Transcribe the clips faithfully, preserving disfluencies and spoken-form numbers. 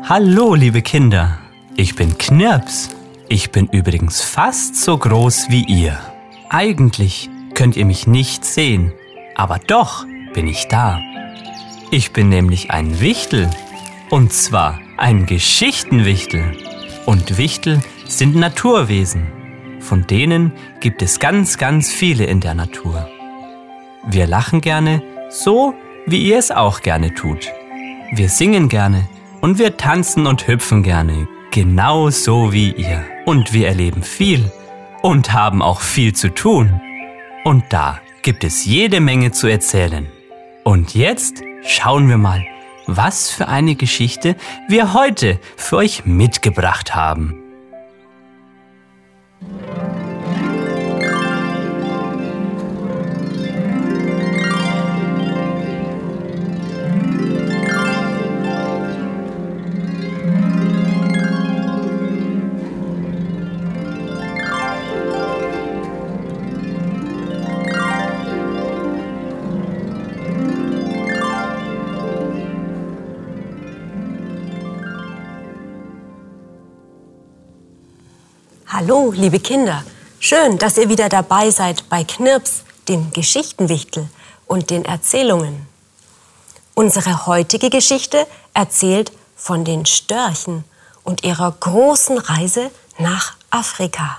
Hallo, liebe Kinder. Ich bin Knirps. Ich bin übrigens fast so groß wie ihr. Eigentlich könnt ihr mich nicht sehen, aber doch bin ich da. Ich bin nämlich ein Wichtel. Und zwar ein Geschichtenwichtel. Und Wichtel sind Naturwesen. Von denen gibt es ganz, ganz viele in der Natur. Wir lachen gerne, so wie ihr es auch gerne tut. Wir singen gerne und wir tanzen und hüpfen gerne, genau so wie ihr. Und wir erleben viel und haben auch viel zu tun. Und da gibt es jede Menge zu erzählen. Und jetzt schauen wir mal, was für eine Geschichte wir heute für euch mitgebracht haben. Hallo, liebe Kinder. Schön, dass ihr wieder dabei seid bei Knirps, dem Geschichtenwichtel und den Erzählungen. Unsere heutige Geschichte erzählt von den Störchen und ihrer großen Reise nach Afrika.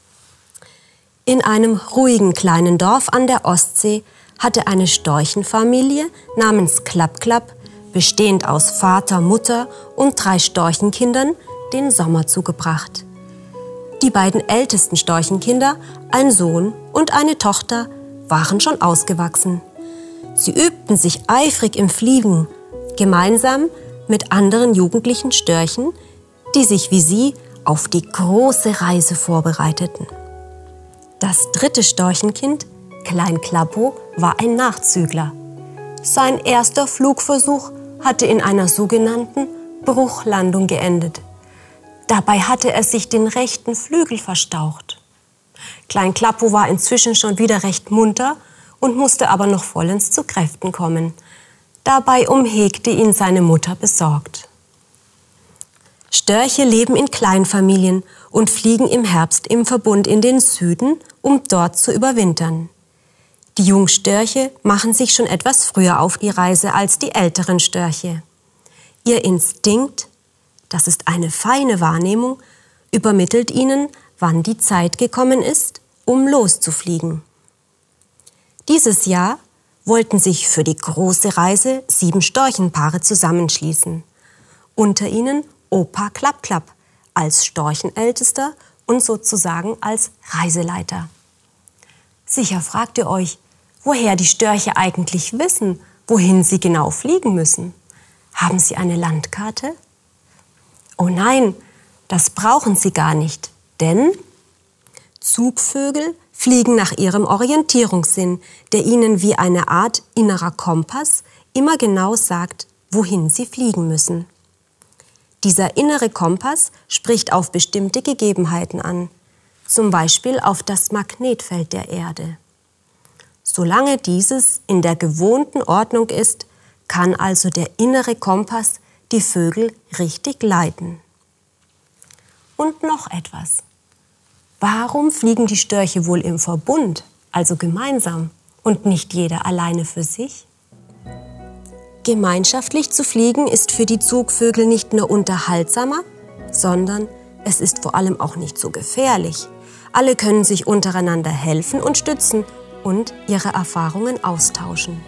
In einem ruhigen kleinen Dorf an der Ostsee hatte eine Storchenfamilie namens Klapp-Klapp, bestehend aus Vater, Mutter und drei Storchenkindern, den Sommer zugebracht. Die beiden ältesten Storchenkinder, ein Sohn und eine Tochter, waren schon ausgewachsen. Sie übten sich eifrig im Fliegen, gemeinsam mit anderen jugendlichen Störchen, die sich wie sie auf die große Reise vorbereiteten. Das dritte Storchenkind, Klein Klappo, war ein Nachzügler. Sein erster Flugversuch hatte in einer sogenannten Bruchlandung geendet. Dabei hatte er sich den rechten Flügel verstaucht. Klein Klappo war inzwischen schon wieder recht munter und musste aber noch vollends zu Kräften kommen. Dabei umhegte ihn seine Mutter besorgt. Störche leben in Kleinfamilien und fliegen im Herbst im Verbund in den Süden, um dort zu überwintern. Die Jungstörche machen sich schon etwas früher auf die Reise als die älteren Störche. Ihr Instinkt, das ist eine feine Wahrnehmung, übermittelt ihnen, wann die Zeit gekommen ist, um loszufliegen. Dieses Jahr wollten sich für die große Reise sieben Storchenpaare zusammenschließen. Unter ihnen Opa Klapp-Klapp als Storchenältester und sozusagen als Reiseleiter. Sicher fragt ihr euch, woher die Störche eigentlich wissen, wohin sie genau fliegen müssen. Haben sie eine Landkarte? Oh nein, das brauchen sie gar nicht, denn Zugvögel fliegen nach ihrem Orientierungssinn, der ihnen wie eine Art innerer Kompass immer genau sagt, wohin sie fliegen müssen. Dieser innere Kompass spricht auf bestimmte Gegebenheiten an, zum Beispiel auf das Magnetfeld der Erde. Solange dieses in der gewohnten Ordnung ist, kann also der innere Kompass die Vögel richtig leiten. Und noch etwas. Warum fliegen die Störche wohl im Verbund, also gemeinsam, und nicht jeder alleine für sich? Gemeinschaftlich zu fliegen ist für die Zugvögel nicht nur unterhaltsamer, sondern es ist vor allem auch nicht so gefährlich. Alle können sich untereinander helfen und stützen und ihre Erfahrungen austauschen.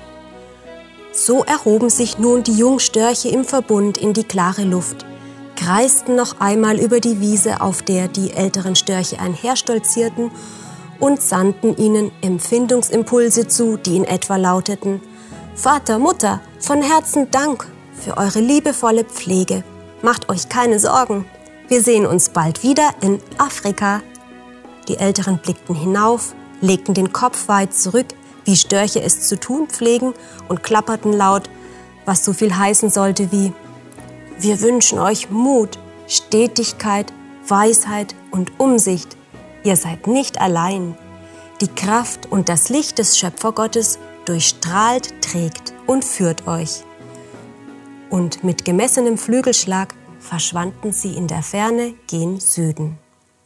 So erhoben sich nun die Jungstörche im Verbund in die klare Luft, kreisten noch einmal über die Wiese, auf der die älteren Störche einherstolzierten, und sandten ihnen Empfindungsimpulse zu, die in etwa lauteten: Vater, Mutter, von Herzen Dank für eure liebevolle Pflege. Macht euch keine Sorgen, wir sehen uns bald wieder in Afrika. Die Älteren blickten hinauf, legten den Kopf weit zurück, wie Störche es zu tun pflegen, und klapperten laut, was so viel heißen sollte wie: Wir wünschen euch Mut, Stetigkeit, Weisheit und Umsicht. Ihr seid nicht allein. Die Kraft und das Licht des Schöpfergottes durchstrahlt, trägt und führt euch. Und mit gemessenem Flügelschlag verschwanden sie in der Ferne gen Süden.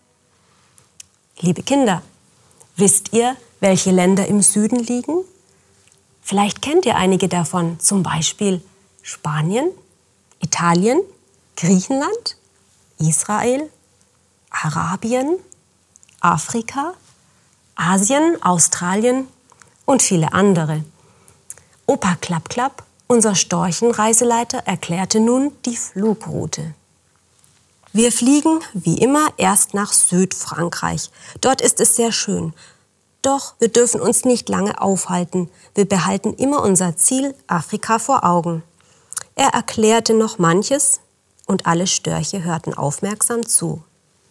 Liebe Kinder, wisst ihr, welche Länder im Süden liegen? Vielleicht kennt ihr einige davon, zum Beispiel Spanien, Italien, Griechenland, Israel, Arabien, Afrika, Asien, Australien und viele andere. Opa Klapp Klapp, unser Storchenreiseleiter, erklärte nun die Flugroute. Wir fliegen wie immer erst nach Südfrankreich. Dort ist es sehr schön. Doch wir dürfen uns nicht lange aufhalten. Wir behalten immer unser Ziel Afrika vor Augen. Er erklärte noch manches und alle Störche hörten aufmerksam zu.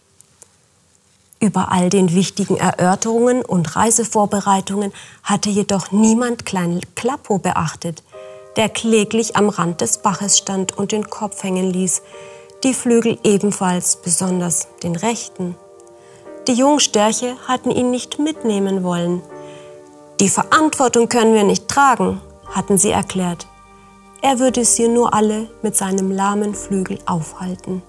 Über all den wichtigen Erörterungen und Reisevorbereitungen hatte jedoch niemand Klein Klappo beachtet, der kläglich am Rand des Baches stand und den Kopf hängen ließ, die Flügel ebenfalls, besonders den rechten. Die Jungstörche hatten ihn nicht mitnehmen wollen. Die Verantwortung können wir nicht tragen, hatten sie erklärt. Er würde sie nur alle mit seinem lahmen Flügel aufhalten.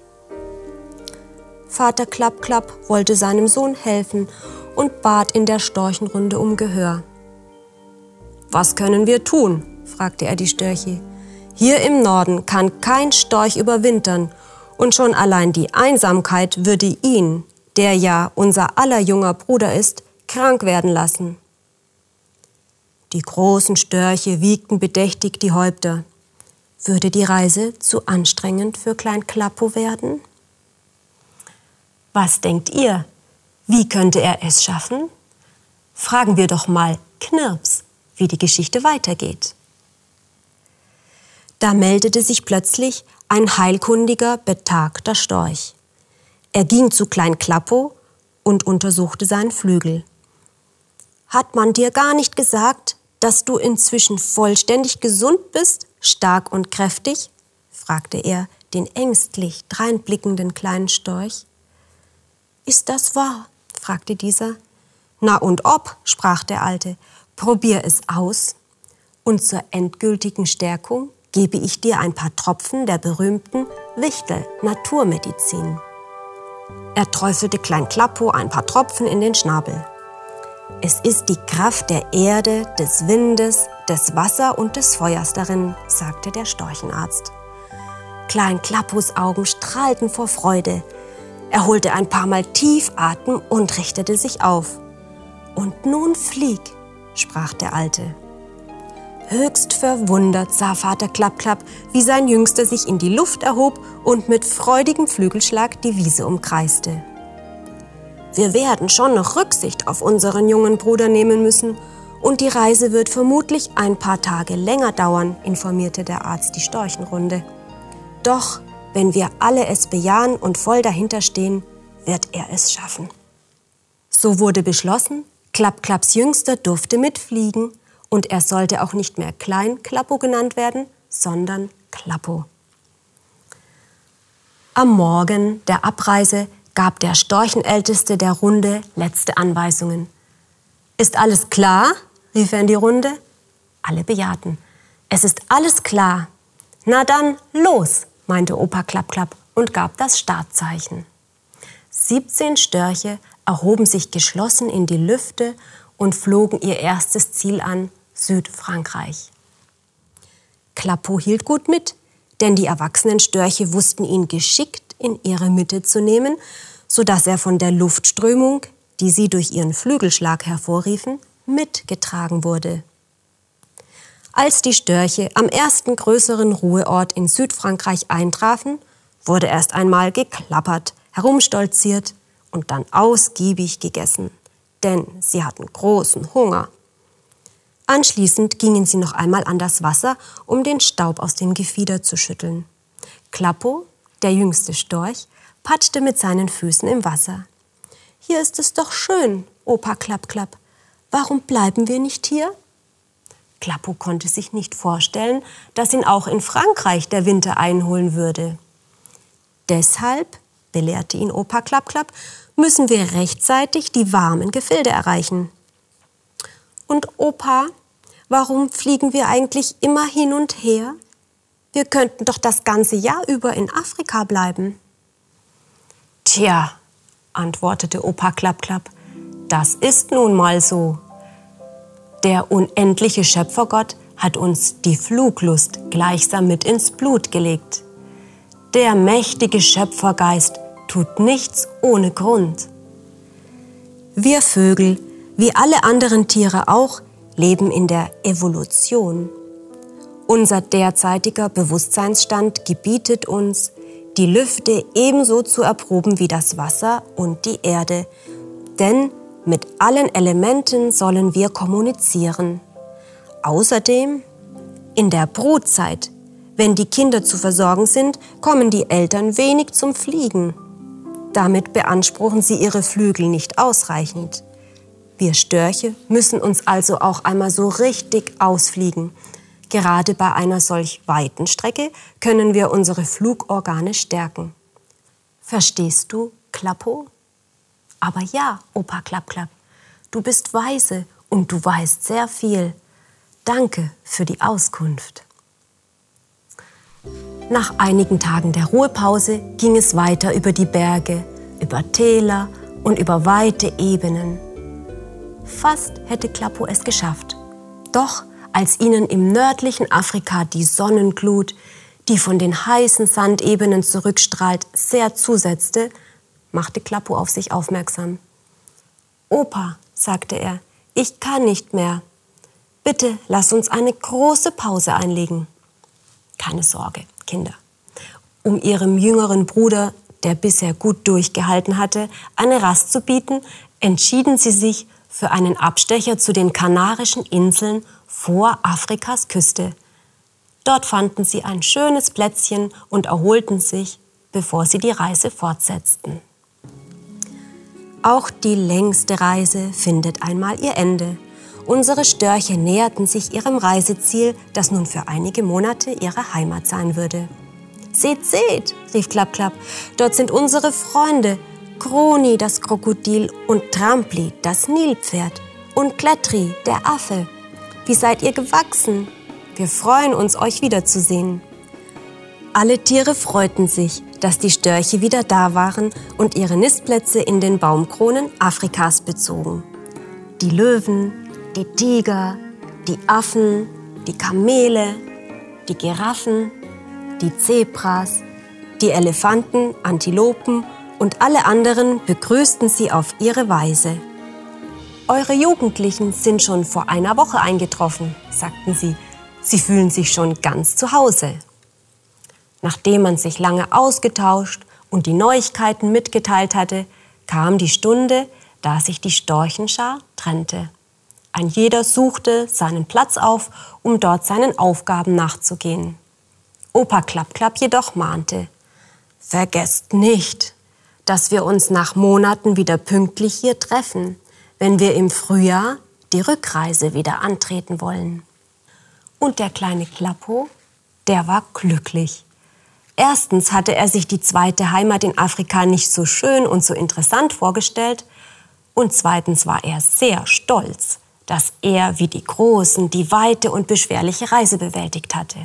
Vater Klapp Klapp wollte seinem Sohn helfen und bat in der Storchenrunde um Gehör. »Was können wir tun?« fragte er die Störche. »Hier im Norden kann kein Storch überwintern und schon allein die Einsamkeit würde ihn, der ja unser aller junger Bruder ist, krank werden lassen.« Die großen Störche wiegten bedächtig die Häupter. Würde die Reise zu anstrengend für Klein Klappo werden? Was denkt ihr? Wie könnte er es schaffen? Fragen wir doch mal Knirps, wie die Geschichte weitergeht. Da meldete sich plötzlich ein heilkundiger, betagter Storch. Er ging zu Klein Klappo und untersuchte seinen Flügel. »Hat man dir gar nicht gesagt, dass du inzwischen vollständig gesund bist, stark und kräftig?« fragte er den ängstlich dreinblickenden kleinen Storch. »Ist das wahr?« fragte dieser. »Na und ob«, sprach der Alte, »probier es aus. Und zur endgültigen Stärkung gebe ich dir ein paar Tropfen der berühmten Wichtel-Naturmedizin.« Er träufelte Klein Klappo ein paar Tropfen in den Schnabel. »Es ist die Kraft der Erde, des Windes, des Wasser und des Feuers darin«, sagte der Storchenarzt. Klein Klappos Augen strahlten vor Freude. Er holte ein paar Mal tief Atem und richtete sich auf. »Und nun flieg«, sprach der Alte. Höchst verwundert sah Vater Klapp Klapp, wie sein Jüngster sich in die Luft erhob und mit freudigem Flügelschlag die Wiese umkreiste. »Wir werden schon noch Rücksicht auf unseren jungen Bruder nehmen müssen und die Reise wird vermutlich ein paar Tage länger dauern«, informierte der Arzt die Storchenrunde. »Doch, wenn wir alle es bejahen und voll dahinter stehen, wird er es schaffen.« So wurde beschlossen, Klapp Klapps Jüngster durfte mitfliegen und er sollte auch nicht mehr Klein Klappo genannt werden, sondern Klappo. Am Morgen der Abreise gab der Storchenälteste der Runde letzte Anweisungen. »Ist alles klar?« rief er in die Runde. Alle bejahten. »Es ist alles klar.« »Na dann, los«, meinte Opa Klapp Klapp und gab das Startzeichen. siebzehn Störche erhoben sich geschlossen in die Lüfte und flogen ihr erstes Ziel an, Südfrankreich. Klappo hielt gut mit, denn die erwachsenen Störche wussten ihn geschickt in ihre Mitte zu nehmen, sodass er von der Luftströmung, die sie durch ihren Flügelschlag hervorriefen, mitgetragen wurde. Als die Störche am ersten größeren Ruheort in Südfrankreich eintrafen, wurde erst einmal geklappert, herumstolziert und dann ausgiebig gegessen, denn sie hatten großen Hunger. Anschließend gingen sie noch einmal an das Wasser, um den Staub aus dem Gefieder zu schütteln. Klappo, der jüngste Storch, patschte mit seinen Füßen im Wasser. »Hier ist es doch schön, Opa Klapp Klapp. Warum bleiben wir nicht hier?« Klappo konnte sich nicht vorstellen, dass ihn auch in Frankreich der Winter einholen würde. »Deshalb«, belehrte ihn Opa Klapp Klapp, »müssen wir rechtzeitig die warmen Gefilde erreichen.« »Und Opa, warum fliegen wir eigentlich immer hin und her? Wir könnten doch das ganze Jahr über in Afrika bleiben. Tja, antwortete Opa Klapp-Klapp, das ist nun mal so. Der unendliche Schöpfergott hat uns die Fluglust gleichsam mit ins Blut gelegt. Der mächtige Schöpfergeist tut nichts ohne Grund. Wir Vögel, wie alle anderen Tiere auch, leben in der Evolution. Unser derzeitiger Bewusstseinsstand gebietet uns, die Lüfte ebenso zu erproben wie das Wasser und die Erde. Denn mit allen Elementen sollen wir kommunizieren. Außerdem, in der Brutzeit, wenn die Kinder zu versorgen sind, kommen die Eltern wenig zum Fliegen. Damit beanspruchen sie ihre Flügel nicht ausreichend. Wir Störche müssen uns also auch einmal so richtig ausfliegen. Gerade bei einer solch weiten Strecke können wir unsere Flugorgane stärken. Verstehst du, Klappo? Aber ja, Opa Klapp-Klapp, du bist weise und du weißt sehr viel. Danke für die Auskunft. Nach einigen Tagen der Ruhepause ging es weiter über die Berge, über Täler und über weite Ebenen. Fast hätte Klappo es geschafft. Doch als ihnen im nördlichen Afrika die Sonnenglut, die von den heißen Sandebenen zurückstrahlt, sehr zusetzte, machte Klappo auf sich aufmerksam. »Opa«, sagte er, »ich kann nicht mehr. Bitte lass uns eine große Pause einlegen.« Keine Sorge, Kinder. Um ihrem jüngeren Bruder, der bisher gut durchgehalten hatte, eine Rast zu bieten, entschieden sie sich für einen Abstecher zu den Kanarischen Inseln vor Afrikas Küste. Dort fanden sie ein schönes Plätzchen und erholten sich, bevor sie die Reise fortsetzten. Auch die längste Reise findet einmal ihr Ende. Unsere Störche näherten sich ihrem Reiseziel, das nun für einige Monate ihre Heimat sein würde. »Seht, seht«, rief Klapp-Klapp, »dort sind unsere Freunde, Kroni, das Krokodil, und Trampli, das Nilpferd, und Klettri, der Affe. Wie seid ihr gewachsen? Wir freuen uns, euch wiederzusehen.« Alle Tiere freuten sich, dass die Störche wieder da waren und ihre Nistplätze in den Baumkronen Afrikas bezogen. Die Löwen, die Tiger, die Affen, die Kamele, die Giraffen, die Zebras, die Elefanten, Antilopen und alle anderen begrüßten sie auf ihre Weise. »Eure Jugendlichen sind schon vor einer Woche eingetroffen«, sagten sie. »Sie fühlen sich schon ganz zu Hause.« Nachdem man sich lange ausgetauscht und die Neuigkeiten mitgeteilt hatte, kam die Stunde, da sich die Storchenschar trennte. Ein jeder suchte seinen Platz auf, um dort seinen Aufgaben nachzugehen. Opa Klapp-Klapp jedoch mahnte: »Vergesst nicht, dass wir uns nach Monaten wieder pünktlich hier treffen, wenn wir im Frühjahr die Rückreise wieder antreten wollen.« Und der kleine Klappo, der war glücklich. Erstens hatte er sich die zweite Heimat in Afrika nicht so schön und so interessant vorgestellt. Und zweitens war er sehr stolz, dass er wie die Großen die weite und beschwerliche Reise bewältigt hatte.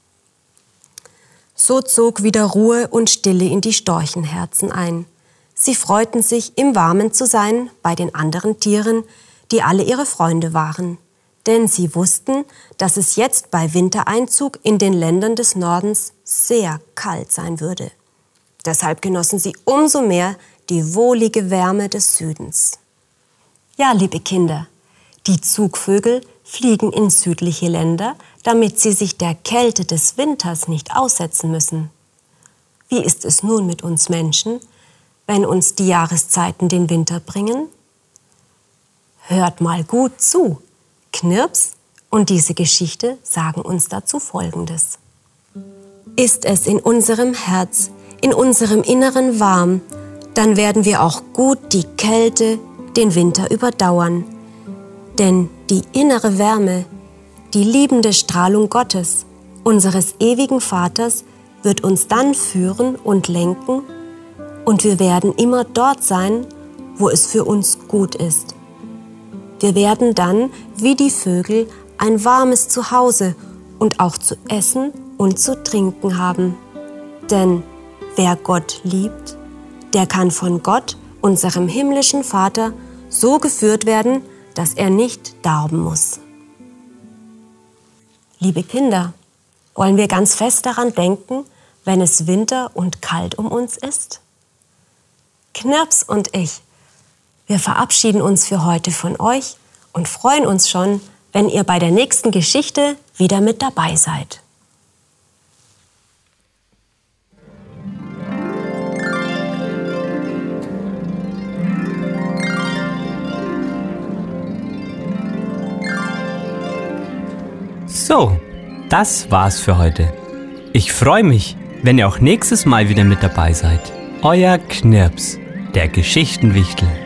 So zog wieder Ruhe und Stille in die Storchenherzen ein. Sie freuten sich, im Warmen zu sein bei den anderen Tieren, die alle ihre Freunde waren. Denn sie wussten, dass es jetzt bei Wintereinzug in den Ländern des Nordens sehr kalt sein würde. Deshalb genossen sie umso mehr die wohlige Wärme des Südens. Ja, liebe Kinder, die Zugvögel fliegen in südliche Länder, damit sie sich der Kälte des Winters nicht aussetzen müssen. Wie ist es nun mit uns Menschen, wenn uns die Jahreszeiten den Winter bringen? Hört mal gut zu. Knirps und diese Geschichte sagen uns dazu Folgendes. Ist es in unserem Herz, in unserem Inneren warm, dann werden wir auch gut die Kälte, den Winter überdauern. Denn die innere Wärme, die liebende Strahlung Gottes, unseres ewigen Vaters, wird uns dann führen und lenken, und wir werden immer dort sein, wo es für uns gut ist. Wir werden dann, wie die Vögel, ein warmes Zuhause und auch zu essen und zu trinken haben. Denn wer Gott liebt, der kann von Gott, unserem himmlischen Vater, so geführt werden, dass er nicht darben muss. Liebe Kinder, wollen wir ganz fest daran denken, wenn es Winter und kalt um uns ist? Knirps und ich, wir verabschieden uns für heute von euch und freuen uns schon, wenn ihr bei der nächsten Geschichte wieder mit dabei seid. So, das war's für heute. Ich freue mich, wenn ihr auch nächstes Mal wieder mit dabei seid. Euer Knirps, der Geschichtenwichtel.